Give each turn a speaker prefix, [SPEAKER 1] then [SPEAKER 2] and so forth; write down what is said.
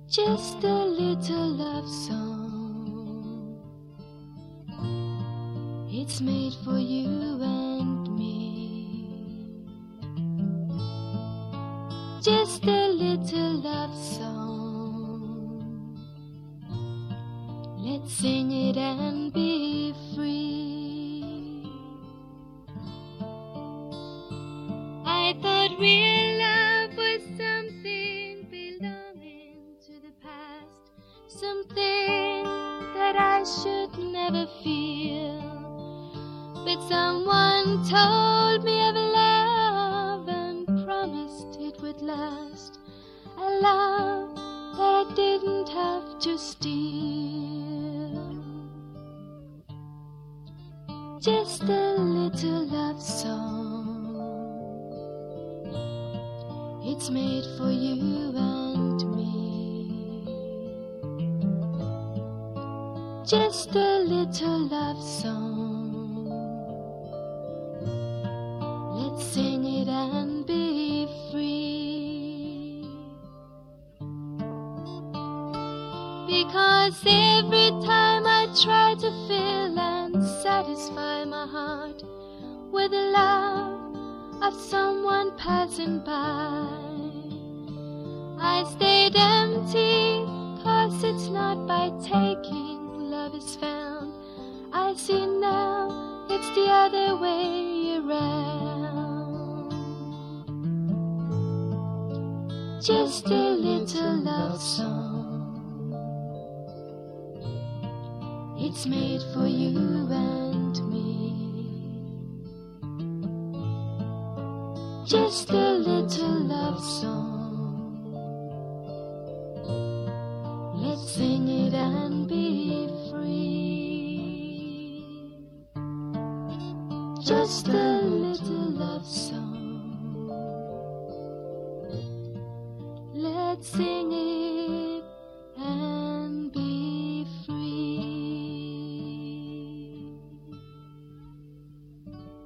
[SPEAKER 1] Just a little love song. It's made for you and me. Just a little love song. Let's sing it and be free. I thought real love was something belonging to the past, something that I should never feel. But someone told me of love and promised it would last, a love that I didn't have to steal. Just a little love song. It's made for you and me. Just a little love song. Let's sing it and be free. Because every time I try to fill and satisfy my heart with the love of someone passing by, I stayed empty, 'cause it's not by taking love is found. I see now it's the other way around. Just a little love song. It's made for you and me. Just a little love song. Let's sing it and be free. Just a little love song. Let's sing it.